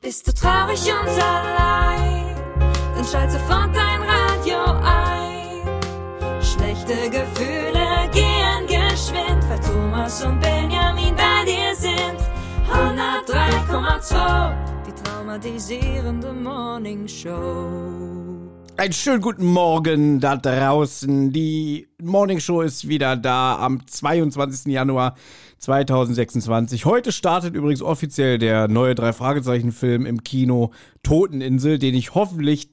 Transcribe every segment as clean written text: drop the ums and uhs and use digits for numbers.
Bist du traurig und allein, dann schalt sofort dein Radio ein. Schlechte Gefühle gehen geschwind, weil Thomas und Benjamin bei dir sind. 103,2, die traumatisierende Morning Show. Einen schönen guten Morgen da draußen. Die Morning Show ist wieder da am 22. Januar 2026. Heute startet übrigens offiziell der neue 3-Fragezeichen-Film im Kino Toteninsel, den ich hoffentlich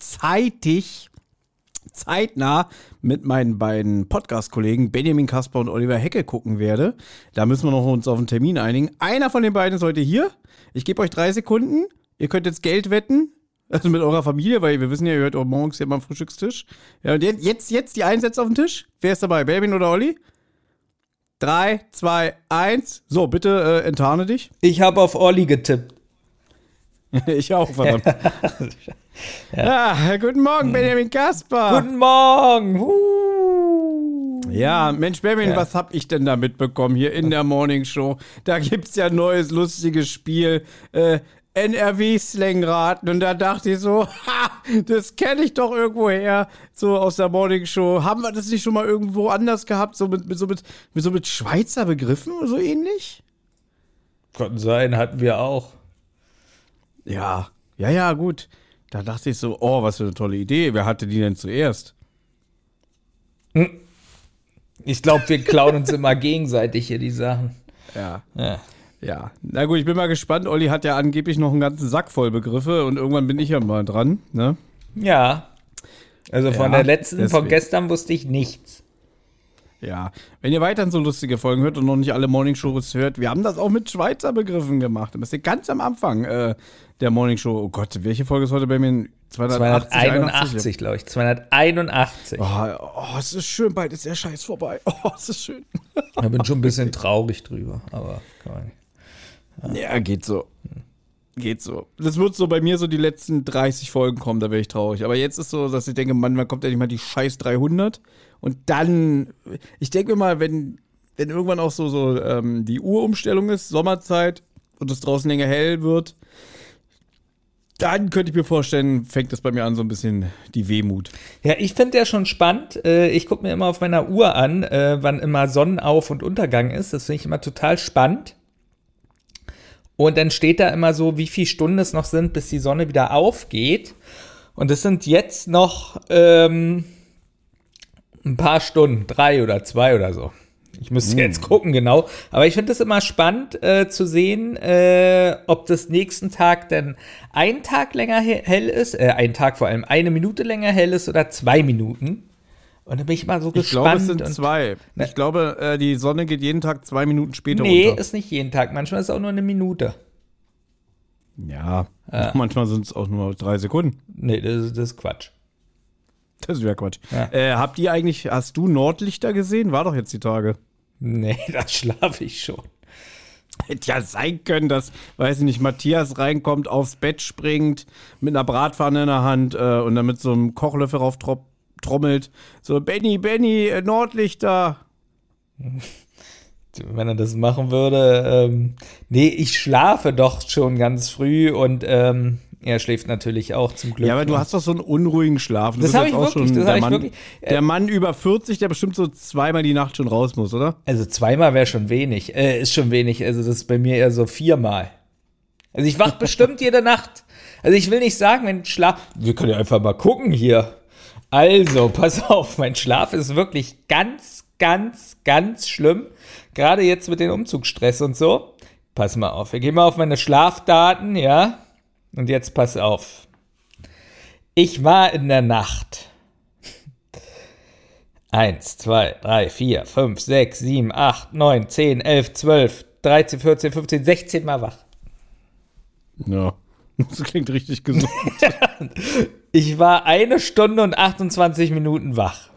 zeitnah mit meinen beiden Podcast-Kollegen Benjamin Kasper und Oliver Hecke gucken werde. Da müssen wir noch uns auf einen Termin einigen. Einer von den beiden ist heute hier. Ich gebe euch 3 Sekunden. Ihr könnt jetzt Geld wetten. Also mit eurer Familie, weil wir wissen ja, ihr hört auch morgens hier mal am Frühstückstisch. Ja, und jetzt die Einsätze auf den Tisch. Wer ist dabei? Benjamin oder Olli? 3, 2, 1. So, bitte enttarne dich. Ich habe auf Olli getippt. Ich auch, verdammt. Ja, guten Morgen, Benjamin Kasper. Guten Morgen. Ja, Mensch, Benjamin, was hab ich denn da mitbekommen hier in der Morning Show? Da gibt's ja ein neues, lustiges Spiel. NRW-Slang-Raten. Und da dachte ich so, das kenne ich doch irgendwo her, so aus der Morning Show. Haben wir das nicht schon mal irgendwo anders gehabt, so mit Schweizer Begriffen oder so ähnlich? Kann sein, hatten wir auch. Ja, gut. Da dachte ich so, oh, was für eine tolle Idee. Wer hatte die denn zuerst? Ich glaube, wir klauen uns immer gegenseitig hier die Sachen. Ja, na gut, ich bin mal gespannt. Olli hat ja angeblich noch einen ganzen Sack voll Begriffe und irgendwann bin ich ja mal dran, ne? Ja. Also von von gestern wusste ich nichts. Ja, wenn ihr weiterhin so lustige Folgen hört und noch nicht alle Morning Shows hört, wir haben das auch mit Schweizer Begriffen gemacht. Das ist ganz am Anfang der Morning Show. Oh Gott, welche Folge ist heute bei mir? 281, glaube ich. 281. Oh, es ist schön, bald ist der Scheiß vorbei. Oh, es ist schön. Ich bin schon ein bisschen traurig drüber, aber kann man nicht. Ja, geht so. Das wird so bei mir so die letzten 30 Folgen kommen, da wäre ich traurig. Aber jetzt ist so, dass ich denke, Mann, wann kommt endlich mal die scheiß 300? Und dann, ich denke mir mal, wenn irgendwann auch so die Uhrumstellung ist, Sommerzeit und es draußen länger hell wird, dann könnte ich mir vorstellen, fängt das bei mir an, so ein bisschen die Wehmut. Ja, ich finde ja schon spannend. Ich gucke mir immer auf meiner Uhr an, wann immer Sonnenauf- und Untergang ist. Das finde ich immer total spannend. Und dann steht da immer so, wie viele Stunden es noch sind, bis die Sonne wieder aufgeht. Und es sind jetzt noch ein paar Stunden, 3 oder 2 oder so. Ich müsste jetzt gucken, genau. Aber ich finde es immer spannend zu sehen, ob das nächsten Tag dann ein Tag länger hell ist, ein Tag vor allem 1 Minute länger hell ist oder 2 Minuten. Und da bin ich mal so gespannt. Ich glaube, es sind 2. Ich glaube, die Sonne geht jeden Tag 2 Minuten später unter. Nee, ist nicht jeden Tag. Manchmal ist es auch nur 1 Minute. Ja, manchmal sind es auch nur 3 Sekunden. Nee, das ist Quatsch. Das wäre Quatsch. Ja. Hast du Nordlichter gesehen? War doch jetzt die Tage. Nee, da schlafe ich schon. Hätte ja sein können, dass, weiß ich nicht, Matthias reinkommt, aufs Bett springt, mit einer Bratpfanne in der Hand und dann mit so einem Kochlöffel rauf trommelt. So, Benny, Nordlichter. Wenn er das machen würde. Nee, ich schlafe doch schon ganz früh und er schläft natürlich auch zum Glück. Ja, aber du hast doch so einen unruhigen Schlaf. Das habe ich wirklich. Der Mann über 40, der bestimmt so 2-mal die Nacht schon raus muss, oder? Also 2-mal wäre schon wenig. Ist schon wenig. Also das ist bei mir eher so 4-mal. Also ich wach bestimmt jede Nacht. Also ich will nicht sagen, wenn Schlaf. Wir können ja einfach mal gucken hier. Also, pass auf, mein Schlaf ist wirklich ganz, ganz, ganz schlimm. Gerade jetzt mit dem Umzugsstress und so. Pass mal auf, wir gehen mal auf meine Schlafdaten, ja? Und jetzt pass auf. Ich war in der Nacht 1, 2, 3, 4, 5, 6, 7, 8, 9, 10, 11, 12, 13, 14, 15, 16 Mal wach. Ja, das klingt richtig gesund. Ich war 1 Stunde und 28 Minuten wach.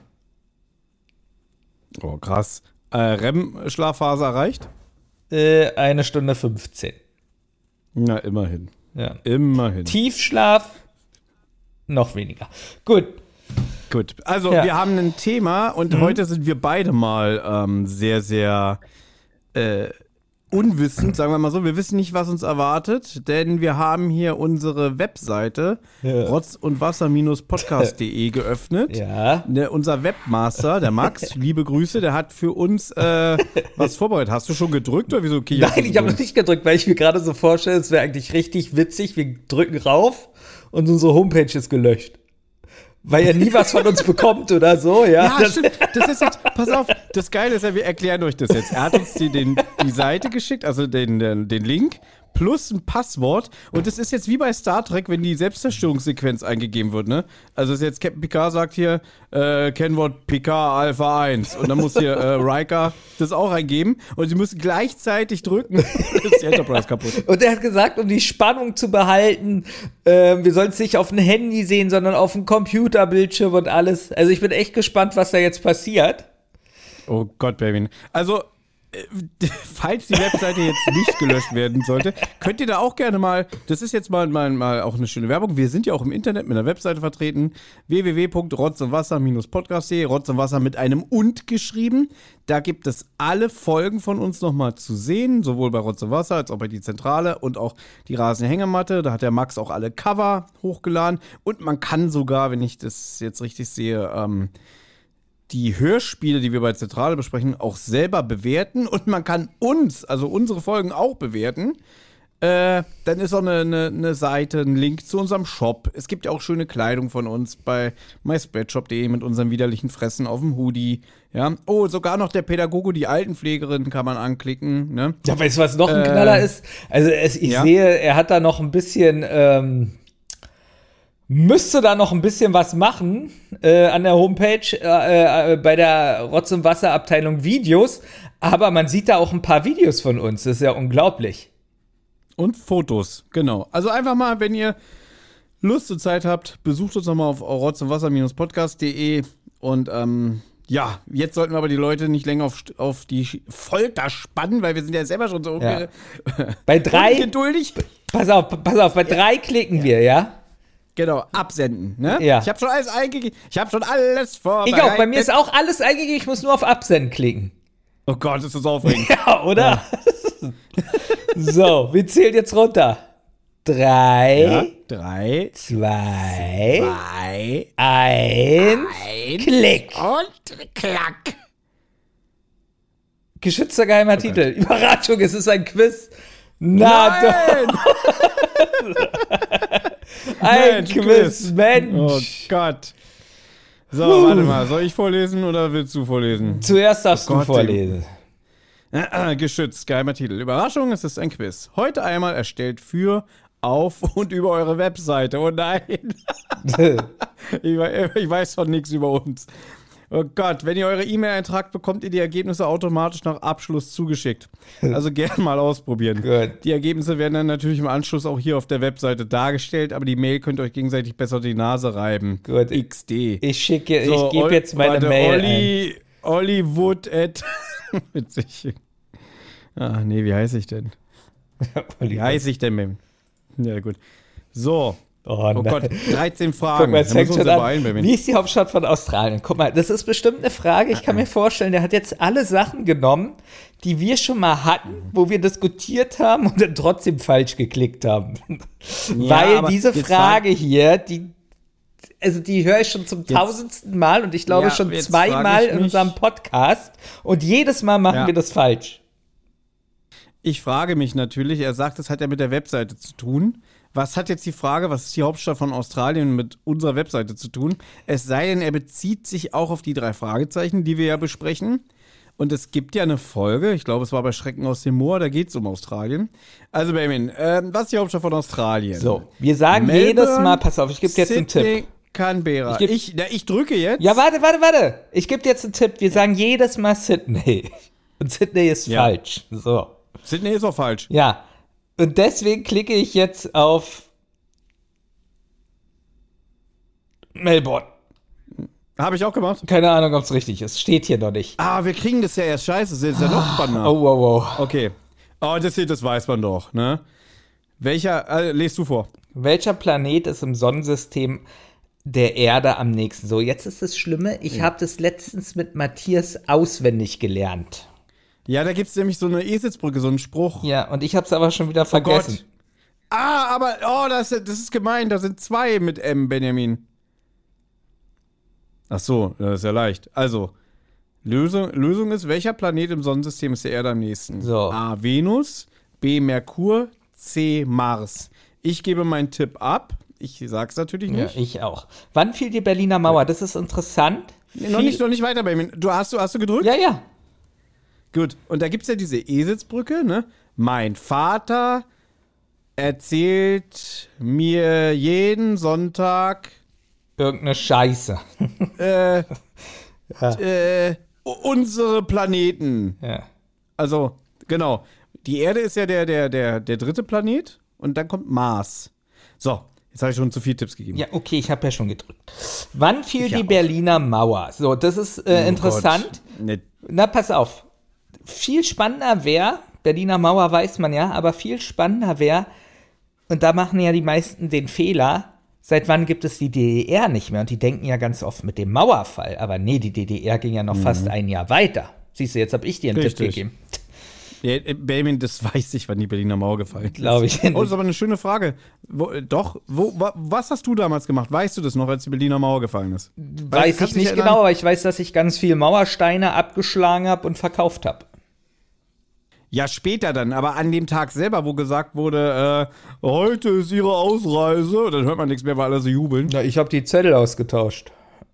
Oh, krass. REM-Schlafphase erreicht? 1 Stunde 15. Na, immerhin. Ja. Immerhin. Tiefschlaf noch weniger. Gut, also wir haben ein Thema und heute sind wir beide mal sehr, sehr unwissend, sagen wir mal so. Wir wissen nicht, was uns erwartet, denn wir haben hier unsere Webseite rotz und wasser-podcast.de geöffnet. Ja. Unser Webmaster, der Max, liebe Grüße, der hat für uns was vorbereitet. Hast du schon gedrückt oder wieso? Nein, ich habe noch nicht gedrückt, weil ich mir gerade so vorstelle, es wäre eigentlich richtig witzig. Wir drücken rauf und unsere Homepage ist gelöscht. Weil er nie was von uns bekommt oder so, ja. Ja, stimmt. Das ist jetzt, pass auf, das Geile ist ja, wir erklären euch das jetzt. Er hat uns die Seite geschickt, also den Link, plus ein Passwort. Und das ist jetzt wie bei Star Trek, wenn die Selbstzerstörungssequenz eingegeben wird, ne? Also ist jetzt Captain Picard sagt hier, Kennwort Picard Alpha 1. Und dann muss hier Riker das auch eingeben. Und sie müssen gleichzeitig drücken. Dann ist die Enterprise kaputt. Und er hat gesagt, um die Spannung zu behalten, wir sollen es nicht auf dem Handy sehen, sondern auf dem Computerbildschirm und alles. Also ich bin echt gespannt, was da jetzt passiert. Oh Gott, Baby. Also, falls die Webseite jetzt nicht gelöscht werden sollte, könnt ihr da auch gerne mal, das ist jetzt mal auch eine schöne Werbung, wir sind ja auch im Internet mit einer Webseite vertreten, www.rotzundwasser-podcast.de, Rotz und Wasser mit einem und geschrieben. Da gibt es alle Folgen von uns nochmal zu sehen, sowohl bei Rotz und Wasser als auch bei die Zentrale und auch die Rasenhängematte. Da hat der Max auch alle Cover hochgeladen und man kann sogar, wenn ich das jetzt richtig sehe, die Hörspiele, die wir bei Zentrale besprechen, auch selber bewerten und man kann uns, also unsere Folgen auch bewerten. Dann ist auch eine Seite, ein Link zu unserem Shop. Es gibt ja auch schöne Kleidung von uns bei myspreadshop.de mit unserem widerlichen Fressen auf dem Hoodie. Ja. Oh, sogar noch der Pädagoge, die Altenpflegerin kann man anklicken. Ne? Ja, weißt du, was noch ein Knaller ist? Also ich sehe, er hat da noch ein bisschen müsste da noch ein bisschen was machen an der Homepage bei der Rotz- und Wasser-Abteilung Videos, aber man sieht da auch ein paar Videos von uns, das ist ja unglaublich. Und Fotos, genau. Also einfach mal, wenn ihr Lust und Zeit habt, besucht uns nochmal auf rotz- und wasser-podcast.de und ja, jetzt sollten wir aber die Leute nicht länger auf die Folter spannen, weil wir sind ja selber schon so bei 3 ungeduldig. Pass auf, bei 3 klicken wir, ja? Genau, absenden, ne? Ja. Ich habe schon alles eingegeben. Ich habe schon alles vorbereitet. Ich auch, bei mir ist auch alles eingegeben, ich muss nur auf Absenden klicken. Oh Gott, ist das aufregend. Ja, oder? Ja. So, wir zählen jetzt runter. 3, 2, 1, Klick. Und klack. Geschützter geheimer Titel. Überraschung, es ist ein Quiz. Na Nein! Ein Quiz, Mensch. Oh Gott. So, warte mal. Soll ich vorlesen oder willst du vorlesen? Zuerst darfst du vorlesen. Geschützt, geheimer Titel. Überraschung, es ist ein Quiz. Heute einmal erstellt für, auf und über eure Webseite. Oh nein. Ich weiß schon nichts über uns. Oh Gott, wenn ihr eure E-Mail eintragt, bekommt ihr die Ergebnisse automatisch nach Abschluss zugeschickt. Also gerne mal ausprobieren. Gut. Die Ergebnisse werden dann natürlich im Anschluss auch hier auf der Webseite dargestellt, aber die Mail könnt ihr euch gegenseitig besser die Nase reiben. Gut. XD. Ich gebe jetzt meine Mail ein. Olli Wood at witzig. Ah, nee, wie heiße ich denn? Wie heiße ich denn, Mem? Ja, gut. So. Oh Gott, 13 Fragen. Guck mal, es fängt schon an. Wie ist die Hauptstadt von Australien? Guck mal, das ist bestimmt eine Frage. Ich kann mir vorstellen, der hat jetzt alle Sachen genommen, die wir schon mal hatten, wo wir diskutiert haben und dann trotzdem falsch geklickt haben. Ja, weil diese Frage hier, die höre ich schon zum 1000. Mal und ich glaube schon 2-mal in unserem Podcast und jedes Mal machen wir das falsch. Ich frage mich natürlich, er sagt, das hat ja mit der Webseite zu tun. Was hat jetzt die Frage, was ist die Hauptstadt von Australien mit unserer Webseite zu tun? Es sei denn, er bezieht sich auch auf die 3 Fragezeichen, die wir ja besprechen. Und es gibt ja eine Folge, ich glaube, es war bei Schrecken aus dem Moor, da geht es um Australien. Also, Benjamin, was ist die Hauptstadt von Australien? So, wir sagen Melbourne, jedes Mal, pass auf, ich gebe dir jetzt einen Tipp. Canberra. Ich drücke jetzt. Ja, warte. Ich gebe dir jetzt einen Tipp. Wir sagen jedes Mal Sydney. Und Sydney ist falsch. So. Sydney ist auch falsch. Ja. Und deswegen klicke ich jetzt auf Melbourne. Habe ich auch gemacht. Keine Ahnung, ob es richtig ist. Steht hier noch nicht. Ah, wir kriegen das ja erst. Scheiße, das ist ja noch spannender. Oh, wow. Okay. Oh, das weiß man doch, ne? Welcher, lest du vor. Welcher Planet ist im Sonnensystem der Erde am nächsten? So, jetzt ist das Schlimme. Ich habe das letztens mit Matthias auswendig gelernt. Ja, da gibt es nämlich so eine Eselsbrücke, so einen Spruch. Ja, und ich hab's aber schon wieder vergessen. Gott. Das ist gemein, da sind 2 mit M, Benjamin. Ach so, das ist ja leicht. Also, Lösung ist, welcher Planet im Sonnensystem ist der Erde am nächsten? So. A, Venus, B, Merkur, C, Mars. Ich gebe meinen Tipp ab. Ich sag's natürlich nicht. Ja, ich auch. Wann fiel die Berliner Mauer? Das ist interessant. Nee, noch nicht weiter, Benjamin. Hast du gedrückt? Ja. Gut, und da gibt's ja diese Eselsbrücke, ne? Mein Vater erzählt mir jeden Sonntag Irgendeine Scheiße. unsere Planeten. Ja. Also, genau. Die Erde ist ja der dritte Planet und dann kommt Mars. So, jetzt habe ich schon zu viele Tipps gegeben. Ja, okay, ich habe ja schon gedrückt. Wann fiel Ich die auch. Berliner Mauer? So, das ist interessant. Gott. Ne, Na, pass auf. Viel spannender wäre, Berliner Mauer weiß man ja, aber viel spannender wäre, und da machen ja die meisten den Fehler, seit wann gibt es die DDR nicht mehr? Und die denken ja ganz oft mit dem Mauerfall, aber nee, die DDR ging ja noch fast ein Jahr weiter. Siehst du, jetzt habe ich dir einen Tipp Richtig. gegeben. Ja, Benjamin, das weiß ich, wann die Berliner Mauer gefallen ist. Glaube ich Oh, nicht. das ist aber eine schöne Frage. Was hast du damals gemacht? Weißt du das noch, als die Berliner Mauer gefallen ist? Weiß kannst ich du dich nicht erinnern? genau, aber ich weiß, dass ich ganz viel Mauersteine abgeschlagen habe und verkauft habe. Ja, später dann, aber an dem Tag selber, wo gesagt wurde, heute ist ihre Ausreise, dann hört man nichts mehr, weil alle so jubeln. Ja, ich habe die Zettel ausgetauscht.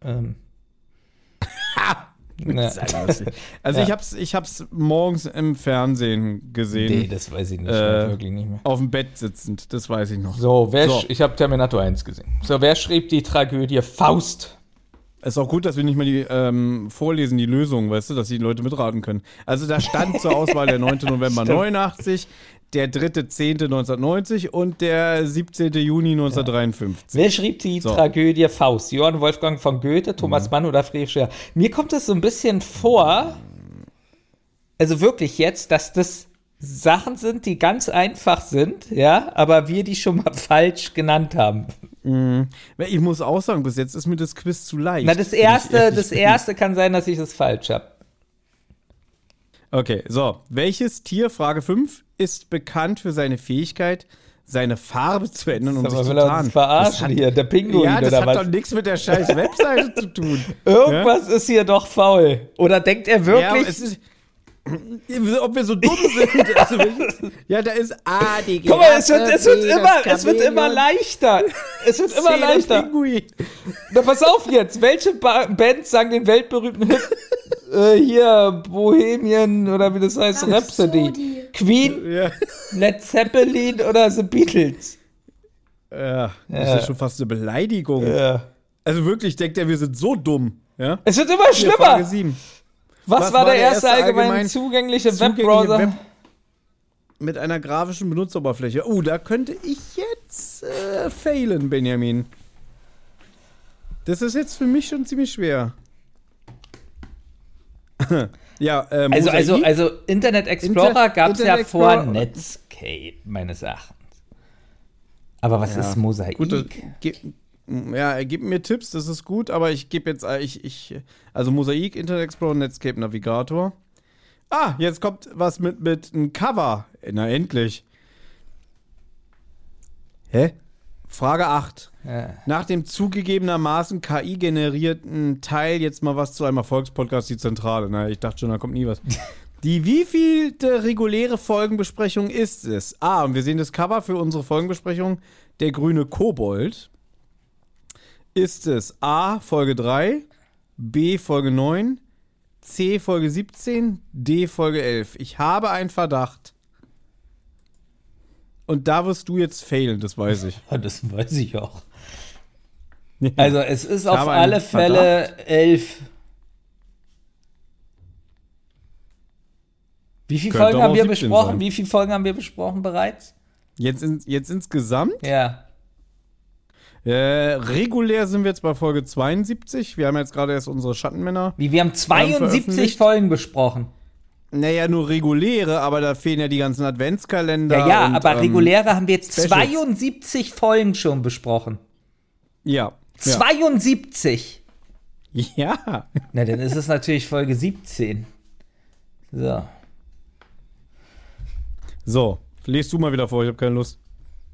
Ja. Also Ja. ich hab's morgens im Fernsehen gesehen. Nee, das weiß ich nicht mehr, wirklich nicht mehr. Auf dem Bett sitzend, das weiß ich noch. So, So. ich habe Terminator 1 gesehen. So, wer schrieb die Tragödie Faust? Ist auch gut, dass wir nicht mal die vorlesen, die Lösung, weißt du, dass die Leute mitraten können. Also da stand zur Auswahl der 9. November 89, der 3.10.1990 und der 17. Juni 1953. Wer schrieb die So. Tragödie Faust? Johann Wolfgang von Goethe, Thomas Mann oder Friedrich Schiller? Mir kommt es so ein bisschen vor, also wirklich jetzt, dass das Sachen sind, die ganz einfach sind, ja, aber wir die schon mal falsch genannt haben. Ich muss auch sagen, bis jetzt ist mir das Quiz zu leicht. Na, das erste kann sein, dass ich das falsch habe. Okay, so. Welches Tier, Frage 5, ist bekannt für seine Fähigkeit, seine Farbe zu ändern und Aber sich zu will er tarnen? uns verarschen hier? Der Pinguin Ja, das oder hat was? doch nichts mit der scheiß Webseite zu tun. Irgendwas ist hier doch faul. Oder denkt er Ja, wirklich? es ist, ob wir so dumm sind. Also, ja, da ist A, die Guck mal, es Giraffe, wird B, das immer Chamäleon, leichter. Es wird immer C, der leichter. Pinguin. Na, pass auf jetzt. Welche Bands sagen den weltberühmten Hit? Hier, Bohemian oder wie das heißt, Rhapsody. Queen, Ja. Led Zeppelin oder The Beatles? Ja, das ist ja schon fast eine Beleidigung. Ja. Also wirklich, denkt er, wir sind so dumm. Ja? Es wird immer Hier, Frage schlimmer. 7. Was war der erste allgemein zugängliche Webbrowser? Mit einer grafischen Benutzeroberfläche. Oh, da könnte ich jetzt failen, Benjamin. Das ist jetzt für mich schon ziemlich schwer. Ja, Mosaik. Also Internet Explorer gab es ja Internet vor Explorer. Netscape, meines Erachtens. Aber was ist Mosaik? Gut, gib mir Tipps, das ist gut, aber ich gebe jetzt, also Mosaik, Internet Explorer, Netscape, Navigator. Ah, jetzt kommt was mit einem Cover. Na, endlich. Hä? Frage 8. Ja. Nach dem zugegebenermaßen KI-generierten Teil jetzt mal was zu einem Erfolgspodcast, die Zentrale. Na, ich dachte schon, da kommt nie was. Die wievielte reguläre Folgenbesprechung ist es? Ah, und wir sehen das Cover für unsere Folgenbesprechung, der grüne Kobold. Ist es A, Folge 3, B, Folge 9, C, Folge 17, D, Folge 11? Ich habe einen Verdacht. Und da wirst du jetzt failen, das weiß ich. Das weiß ich auch. Ja. Also es ist auf habe einen alle Fälle 11. Wie viele Könnte Folgen aber haben auch wir 17 besprochen? sein. Wie viele Folgen haben wir besprochen bereits? Jetzt insgesamt? Ja. Regulär sind wir jetzt bei Folge 72. Wir haben jetzt gerade erst unsere Schattenmänner. Wir haben 72 veröffentlicht. Folgen besprochen. Naja, nur reguläre, aber da fehlen ja die ganzen Adventskalender. Ja, und, aber reguläre haben wir jetzt Specials. 72 Folgen schon besprochen. Ja. 72! Ja. Na, dann ist es natürlich Folge 17. So. So, lest du mal wieder vor, ich habe keine Lust.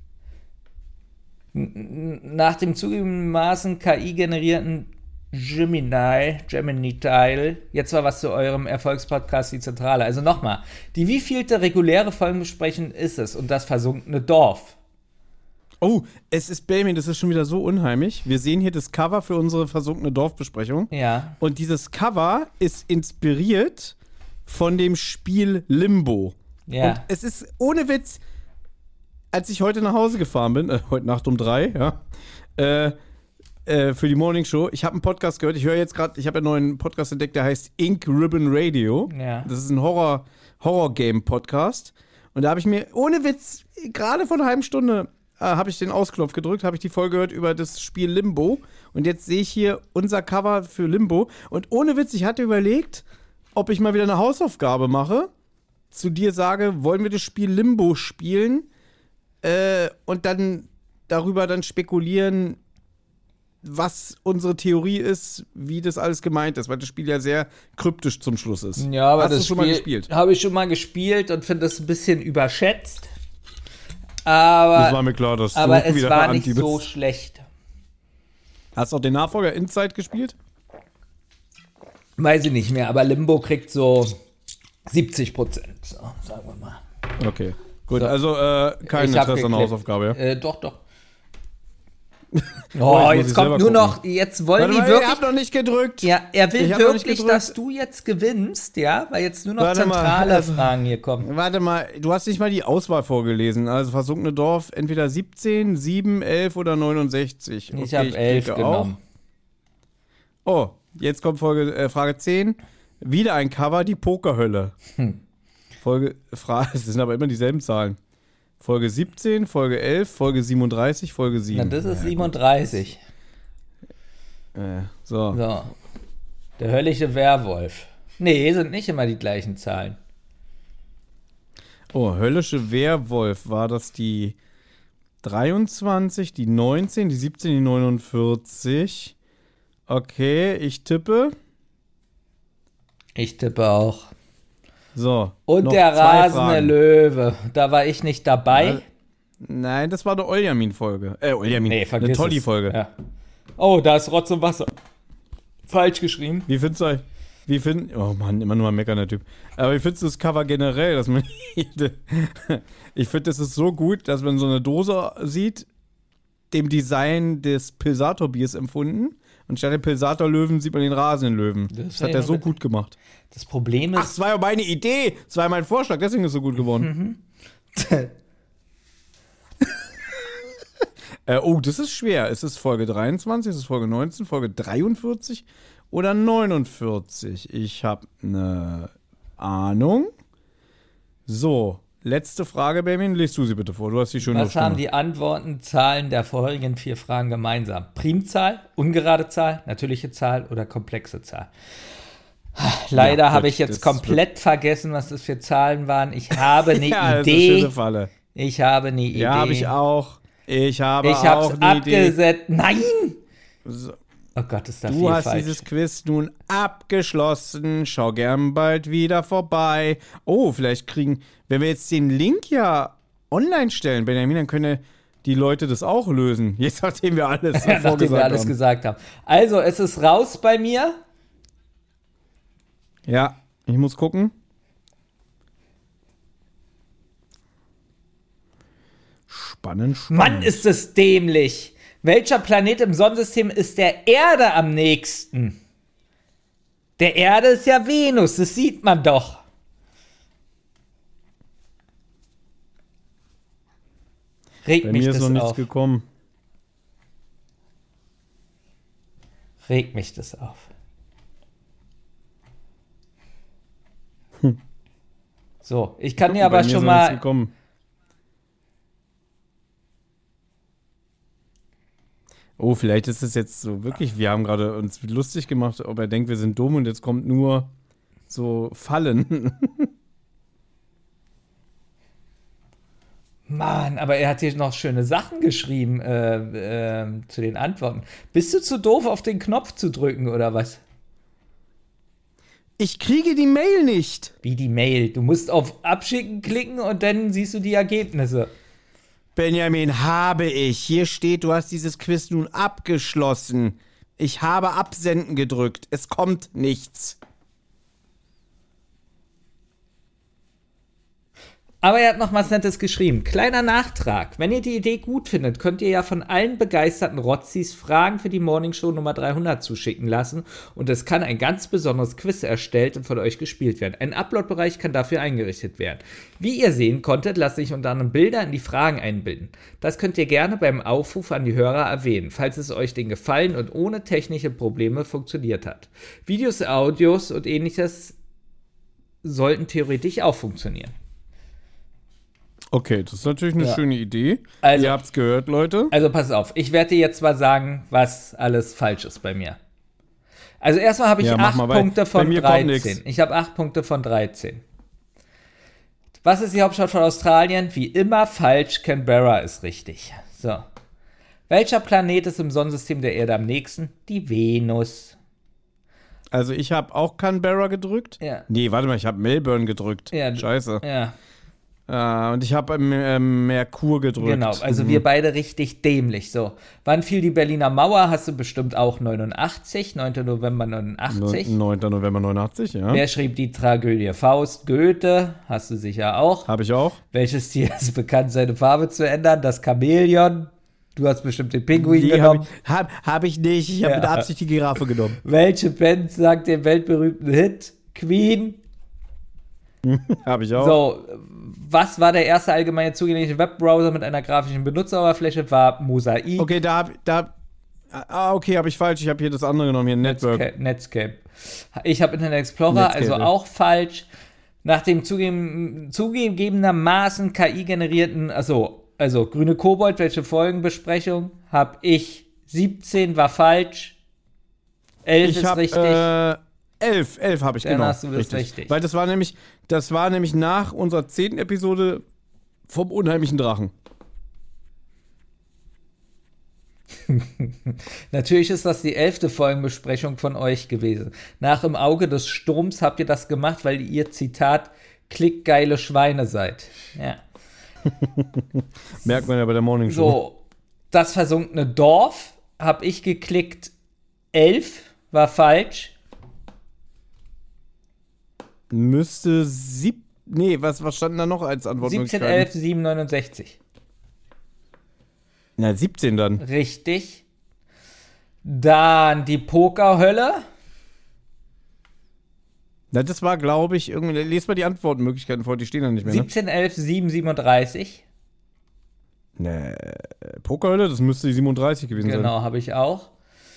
Nach dem zugegebenermaßen KI-generierten Gemini-Teil, jetzt mal was zu eurem Erfolgspodcast Die Zentrale. Also nochmal, die wievielte reguläre Folgenbesprechung ist es und das versunkene Dorf? Oh, es ist Benjamin, das ist schon wieder so unheimlich. Wir sehen hier das Cover für unsere versunkene Dorfbesprechung. Ja. Und dieses Cover ist inspiriert von dem Spiel Limbo. Ja. Und es ist ohne Witz, als ich heute nach Hause gefahren bin, heute Nacht um 3, ja, für die Morning Show, ich habe einen Podcast gehört, ich habe einen neuen Podcast entdeckt, der heißt Ink Ribbon Radio. Ja. Das ist ein Horror-Game-Podcast. Und da habe ich mir, ohne Witz, gerade vor einer halben Stunde, habe ich den Ausknopf gedrückt, habe ich die Folge gehört über das Spiel Limbo. Und jetzt sehe ich hier unser Cover für Limbo. Und ohne Witz, ich hatte überlegt, ob ich mal wieder eine Hausaufgabe mache, zu dir sage, wollen wir das Spiel Limbo spielen? Und dann darüber dann spekulieren, was unsere Theorie ist, wie das alles gemeint ist, weil das Spiel ja sehr kryptisch zum Schluss ist. Ja, aber Hast das du schon mal gespielt? Habe ich schon mal gespielt und finde das ein bisschen überschätzt. Aber, das war mir klar, dass du aber es wieder war Anti nicht bist. so schlecht. Hast du auch den Nachfolger Inside gespielt? Weiß ich nicht mehr, aber Limbo kriegt so 70%, so, sagen wir mal. Okay, gut. So. Also kein Ich hab Interesse an der geklickt. Hausaufgabe, ja? Doch. Oh, Oh, jetzt muss jetzt ich kommt selber nur gucken. noch, jetzt wollen Warte die mal, wirklich. ich hab noch nicht gedrückt. Ja, er will Ich hab noch nicht wirklich, gedrückt. dass du jetzt gewinnst, ja, weil jetzt nur noch Warte mal, zentrale also- Fragen hier kommen. Warte mal, du hast nicht mal die Auswahl vorgelesen. Also versunkene Dorf, entweder 17, 7, 11 oder 69. Ich habe 11 klicke genommen. Oh, jetzt kommt Frage 10. Wieder ein Cover, die Pokerhölle. Es sind aber immer dieselben Zahlen. Folge 17, Folge 11, Folge 37, Folge 7. Na, das ist 37. So. So. Der höllische Werwolf. Nee, sind nicht immer die gleichen Zahlen. Oh, höllische Werwolf. War das die 23, die 19, die 17, die 49? Okay, ich tippe. Ich tippe auch. So. Und noch der zwei rasende Fragen. Löwe. Da war ich nicht dabei. Nein, das war eine Oljamin-Folge. Oljamin, Nee, vergiss eine es. Tolli-Folge. Ja. Oh, da ist Rotz und Wasser. Falsch geschrieben. Wie findest du oh Mann, immer nur mal meckern, der Typ. Aber wie findest du das Cover generell? Dass man ich finde, das ist so gut, dass man so eine Dose sieht, dem Design des Pilsator-Biers empfunden. Und statt dem Pilsator-Löwen sieht man den rasenden Löwen. Das hat er so gut gemacht. Das Problem Ach, ist. das war ja meine Idee. Das war ja mein Vorschlag, deswegen ist es so gut geworden. Oh, das ist schwer. Ist es Folge 23, ist es Folge 19, Folge 43 oder 49? Ich habe eine Ahnung. So, letzte Frage, Benjamin. Liest du sie bitte vor. Du hast die schon Was haben die Antwortenzahlen der vorherigen 4 Fragen gemeinsam? Primzahl, ungerade Zahl, natürliche Zahl oder komplexe Zahl? Leider Ja, habe ich jetzt das komplett vergessen, was das für Zahlen waren. Ich habe eine Ja, das ist eine Idee. schöne Falle. Ich habe eine Idee. Ja, habe ich auch. Ich habe Ich auch habe es eine Idee. abgesetzt. Nein! So. Oh Gott, ist da viel Du hast falsch. dieses Quiz nun abgeschlossen. Schau gern bald wieder vorbei. Oh, vielleicht wenn wir jetzt den Link ja online stellen, Benjamin, dann können die Leute das auch lösen. Jetzt, nachdem wir alles Nachdem wir alles haben. gesagt haben. Also, es ist raus bei mir. Ja, ich muss gucken. Spannend. Mann, ist es dämlich. Welcher Planet im Sonnensystem ist der Erde am nächsten? Der Erde ist ja Venus, das sieht man doch. Regt Bei mich mir ist das noch nichts auf. gekommen. Regt mich das auf. So, ich kann dir Bei aber mir ist schon noch nichts mal. gekommen. Oh, vielleicht ist es jetzt so wirklich, wir haben gerade uns lustig gemacht, ob er denkt, wir sind dumm und jetzt kommt nur so Fallen. Mann, aber er hat hier noch schöne Sachen geschrieben zu den Antworten. Bist du zu doof, auf den Knopf zu drücken oder was? Ich kriege die Mail nicht. Wie die Mail? Du musst auf Abschicken klicken und dann siehst du die Ergebnisse. Benjamin, habe ich. Hier steht, du hast dieses Quiz nun abgeschlossen. Ich habe Absenden gedrückt. Es kommt nichts. Aber er hat noch was Nettes geschrieben. Kleiner Nachtrag. Wenn ihr die Idee gut findet, könnt ihr ja von allen begeisterten Rotzis Fragen für die Morningshow Nummer 300 zuschicken lassen und es kann ein ganz besonderes Quiz erstellt und von euch gespielt werden. Ein Upload-Bereich kann dafür eingerichtet werden. Wie ihr sehen konntet, lasse ich unter anderem Bilder in die Fragen einbinden. Das könnt ihr gerne beim Aufruf an die Hörer erwähnen, falls es euch den gefallen und ohne technische Probleme funktioniert hat. Videos, Audios und ähnliches sollten theoretisch auch funktionieren. Okay, das ist natürlich eine schöne Idee. Also, ihr habt's gehört, Leute. Also pass auf, ich werde dir jetzt mal sagen, was alles falsch ist bei mir. Also erstmal habe ich 8 Punkte von 13. Ich habe 8 Punkte von 13. Was ist die Hauptstadt von Australien? Wie immer falsch, Canberra ist richtig. So. Welcher Planet ist im Sonnensystem der Erde am nächsten? Die Venus. Also ich habe auch Canberra gedrückt. Ja. Nee, warte mal, ich habe Melbourne gedrückt. Ja, Scheiße. Ja. Und ich habe Merkur gedrückt. Genau, also wir beide richtig dämlich. So, wann fiel die Berliner Mauer? Hast du bestimmt auch 89, 9. November 89. 9. November 89, ja. Wer schrieb die Tragödie Faust? Goethe, hast du sicher auch. Habe ich auch. Welches Tier ist bekannt, seine Farbe zu ändern? Das Chamäleon. Du hast bestimmt den Pinguin genommen. Hab ich nicht, ich habe mit Absicht die Giraffe genommen. Welche Band sagt den weltberühmten Hit? Queen. Habe ich auch. So, was war der erste allgemeine zugängliche Webbrowser mit einer grafischen Benutzeroberfläche? War Mosaik. Okay, okay, habe ich falsch. Ich habe hier das andere genommen, hier Network. Netscape. Ich habe Internet Explorer, also auch falsch. Nach dem zugegebenermaßen KI-generierten, also grüne Kobold, welche Folgenbesprechung? Habe ich 17, war falsch. 11 ist richtig. 11 habe ich, Dann genau. hast du das richtig. Weil das war nämlich nach unserer 10. Episode vom unheimlichen Drachen. Natürlich ist das die 11. Folgenbesprechung von euch gewesen. Nach Im Auge des Sturms habt ihr das gemacht, weil ihr, Zitat, klickgeile Schweine seid. Ja. Merkt man ja bei der Morning Show. So, das versunkene Dorf habe ich geklickt 11, war falsch. Müsste was stand da noch als Antwortmöglichkeit? 17, 11, 7, 69. Na, 17 dann. Richtig. Dann die Pokerhölle. Na, das war, glaube ich, irgendwie. Lest mal die Antwortmöglichkeiten vor, die stehen da nicht mehr. 17, 11, 7, 37. Ne, Pokerhölle, das müsste die 37 gewesen sein. Genau, habe ich auch.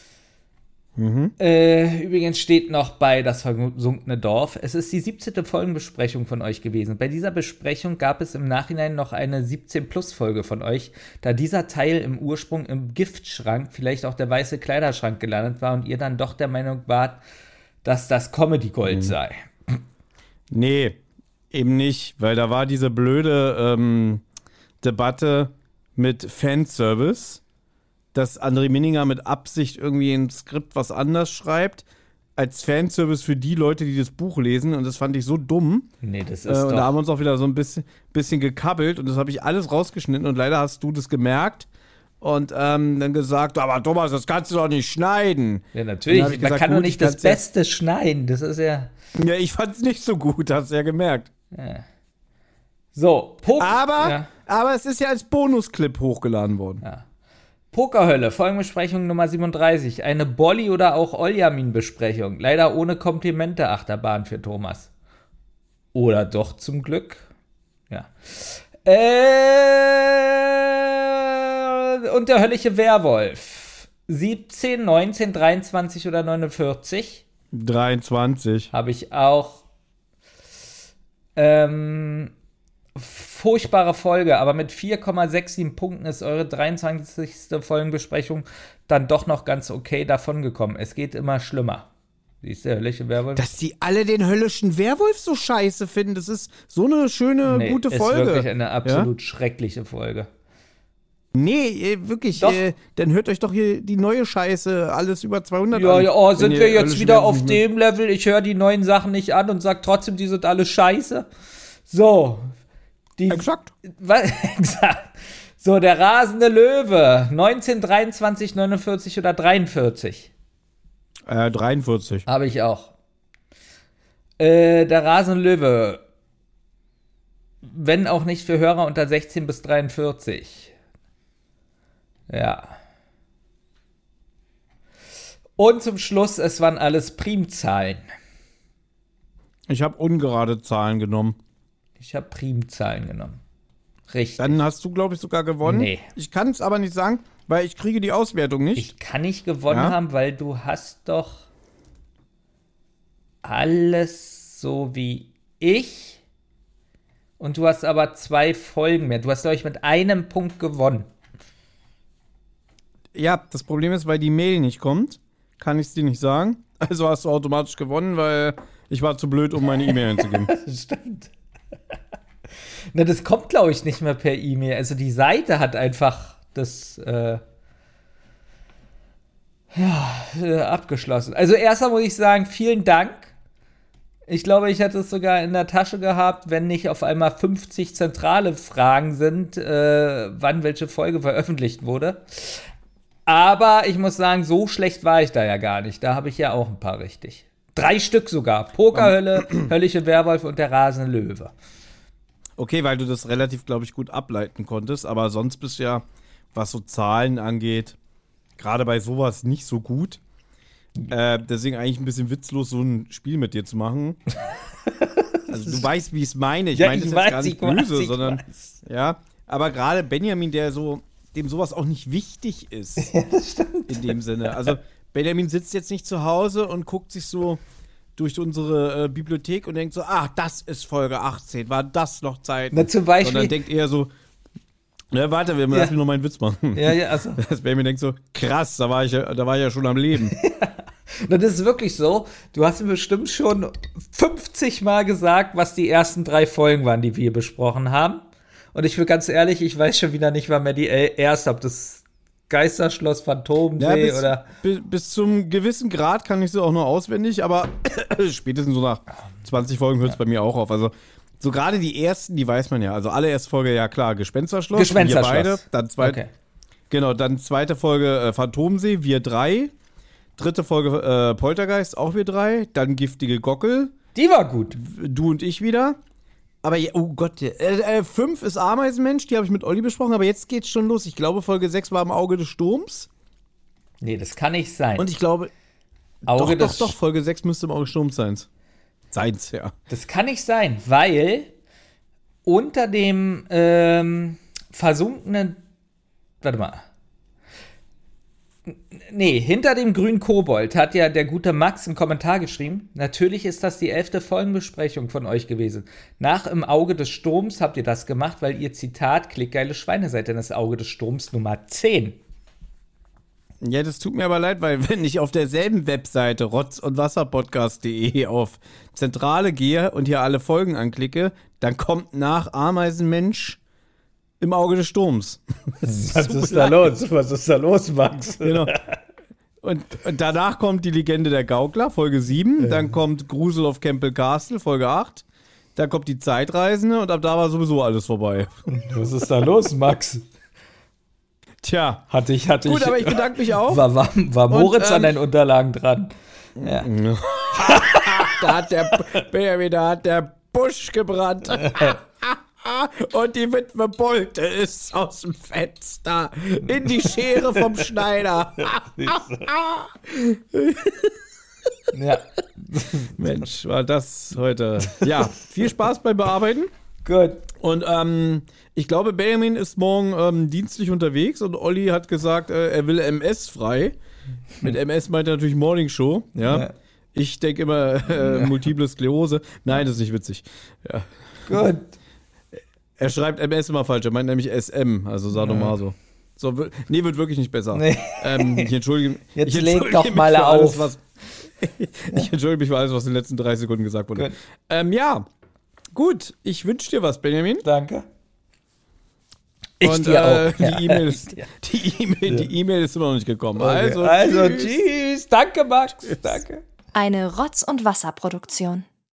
Übrigens steht noch bei das versunkene Dorf. Es ist die 17. Folgenbesprechung von euch gewesen. Bei dieser Besprechung gab es im Nachhinein noch eine 17-Plus-Folge von euch, da dieser Teil im Ursprung im Giftschrank, vielleicht auch der weiße Kleiderschrank gelandet war und ihr dann doch der Meinung wart, dass das Comedy-Gold sei. Nee, eben nicht, weil da war diese blöde Debatte mit Fanservice, dass André Minninger mit Absicht irgendwie ein Skript was anders schreibt, als Fanservice für die Leute, die das Buch lesen. Und das fand ich so dumm. Nee, das ist und da haben wir uns auch wieder so ein bisschen gekabbelt. Und das habe ich alles rausgeschnitten. Und leider hast du das gemerkt. Und dann gesagt, aber Thomas, das kannst du doch nicht schneiden. Ja, natürlich. Man kann doch nicht das Beste schneiden. Das ist ja... Ja, ich fand es nicht so gut. Hast du ja gemerkt. Ja. So, aber es ist ja als Bonusclip hochgeladen worden. Ja. Pokerhölle, Folgenbesprechung Nummer 37. Eine Bolli- oder auch Oljamin-Besprechung. Leider ohne Komplimente, Achterbahn für Thomas. Oder doch zum Glück. Ja. Und der höllische Werwolf. 17, 19, 23 oder 49? 23. Habe ich auch. Furchtbare Folge, aber mit 4,67 Punkten ist eure 23. Folgenbesprechung dann doch noch ganz okay davongekommen. Es geht immer schlimmer. Siehst du, der höllische Werwolf? Dass die alle den höllischen Werwolf so scheiße finden, das ist so eine schöne, gute Folge. Ist wirklich eine absolut schreckliche Folge. Nee, wirklich, Doch. dann hört euch doch hier die neue Scheiße, alles über 200 Ja, an. ja, oh, Wenn sind ihr wir jetzt Hölle wieder Schmerzen auf nicht dem Level? Ich höre die neuen Sachen nicht an und sag trotzdem, die sind alle scheiße. So. Exakt. Was? Exakt. So, der rasende Löwe. 19, 23, 49 oder 43? 43. Habe ich auch. Der rasende Löwe. Wenn auch nicht für Hörer unter 16 bis 43. Ja. Und zum Schluss, es waren alles Primzahlen. Ich habe ungerade Zahlen genommen. Ich habe Primzahlen genommen. Richtig. Dann hast du, glaube ich, sogar gewonnen. Nee. Ich kann es aber nicht sagen, weil ich kriege die Auswertung nicht. Ich kann nicht gewonnen Ja? haben, weil du hast doch alles so wie ich. Und du hast aber 2 Folgen mehr. Du hast, glaube ich, mit einem Punkt gewonnen. Ja, das Problem ist, weil die Mail nicht kommt, kann ich es dir nicht sagen. Also hast du automatisch gewonnen, weil ich war zu blöd, um meine E-Mail einzugeben. Stimmt. Na, das kommt, glaube ich, nicht mehr per E-Mail. Also die Seite hat einfach das abgeschlossen. Also erstmal muss ich sagen, vielen Dank. Ich glaube, ich hätte es sogar in der Tasche gehabt, wenn nicht auf einmal 50 zentrale Fragen sind, wann welche Folge veröffentlicht wurde. Aber ich muss sagen, so schlecht war ich da ja gar nicht. Da habe ich ja auch ein paar richtig. 3 Stück sogar. Pokerhölle, Höllische Werwolf und der rasende Löwe. Okay, weil du das relativ, glaube ich, gut ableiten konntest, aber sonst bist du ja, was so Zahlen angeht, gerade bei sowas nicht so gut. Deswegen eigentlich ein bisschen witzlos, so ein Spiel mit dir zu machen. Also du weißt, wie ich es meine. Ich meine das jetzt gar nicht böse, sondern ja. Aber gerade Benjamin, dem sowas auch nicht wichtig ist. Ja, das stimmt. In dem Sinne. Also Benjamin sitzt jetzt nicht zu Hause und guckt sich so durch unsere Bibliothek und denkt so, das ist Folge 18, war das noch Zeit? Na, zum Beispiel. Sondern denkt eher so, warte, lass mich noch meinen Witz machen. Ja, also. Das Benjamin denkt so, krass, da war ich ja schon am Leben. Das ist wirklich so. Du hast mir bestimmt schon 50 Mal gesagt, was die ersten 3 Folgen waren, die wir besprochen haben. Und ich bin ganz ehrlich, ich weiß schon wieder nicht, wann wir die erst habe. Das Geisterschloss Phantomsee oder. Bis zum gewissen Grad kann ich sie auch nur auswendig, aber spätestens so nach 20 Folgen hört es bei mir auch auf. Also so gerade die ersten, die weiß man ja. Also allererste Folge, ja klar, Gespensterschloss. Gespensterschloss. Wir beide. Dann Okay. Genau, dann zweite Folge Phantomsee, wir 3. Dritte Folge Poltergeist, auch wir 3. Dann Giftige Gockel. Die war gut. Du und ich wieder. Aber, oh Gott, 5 ist Ameisenmensch, die habe ich mit Olli besprochen, aber jetzt geht's schon los. Ich glaube, Folge 6 war im Auge des Sturms. Nee, das kann nicht sein. Und ich glaube, doch, Folge 6 müsste im Auge des Sturms sein. Seins, ja. Das kann nicht sein, weil unter dem versunkenen. Warte mal. Nee, hinter dem grünen Kobold hat ja der gute Max einen Kommentar geschrieben. Natürlich ist das die 11. Folgenbesprechung von euch gewesen. Nach Im Auge des Sturms habt ihr das gemacht, weil ihr, Zitat, klickgeile Schweine seid, denn das Auge des Sturms Nummer 10. Ja, das tut mir aber leid, weil wenn ich auf derselben Webseite rotz- und wasserpodcast.de auf Zentrale gehe und hier alle Folgen anklicke, dann kommt nach Ameisenmensch Im Auge des Sturms. Was ist da los? Was ist da los, Max? Genau. Und danach kommt die Legende der Gaukler, Folge 7. Dann kommt Grusel auf Campbell Castle, Folge 8. Dann kommt die Zeitreisende und ab da war sowieso alles vorbei. Was ist da los, Max? Tja. Hatte ich. Gut, aber ich bedanke mich auch. War Moritz an deinen Unterlagen dran? Ja. Da hat der Busch gebrannt. Und die Witwe Bolte ist aus dem Fenster in die Schere vom Schneider. Ja. Mensch, war das heute. Ja, viel Spaß beim Bearbeiten. Gut. Und ich glaube, Benjamin ist morgen dienstlich unterwegs und Olli hat gesagt, er will MS frei. Mit MS meint er natürlich Morning Show. Ja. Ich denke immer Multiple Sklerose. Nein, das ist nicht witzig. Ja. Gut. Er schreibt MS immer falsch, er meint nämlich SM, also Sadomaso. So, nee, wird wirklich nicht besser. Nee. Ich entschuldige Jetzt ich leg doch mich mal für auf. alles, ich entschuldige mich für alles, was in den letzten 3 Sekunden gesagt wurde. Gut. Ja, gut, ich wünsche dir was, Benjamin. Danke. Und dir auch. die E-Mail ist immer noch nicht gekommen. Okay. Also tschüss. Danke, Max. Danke. Eine Rotz- und Wasserproduktion.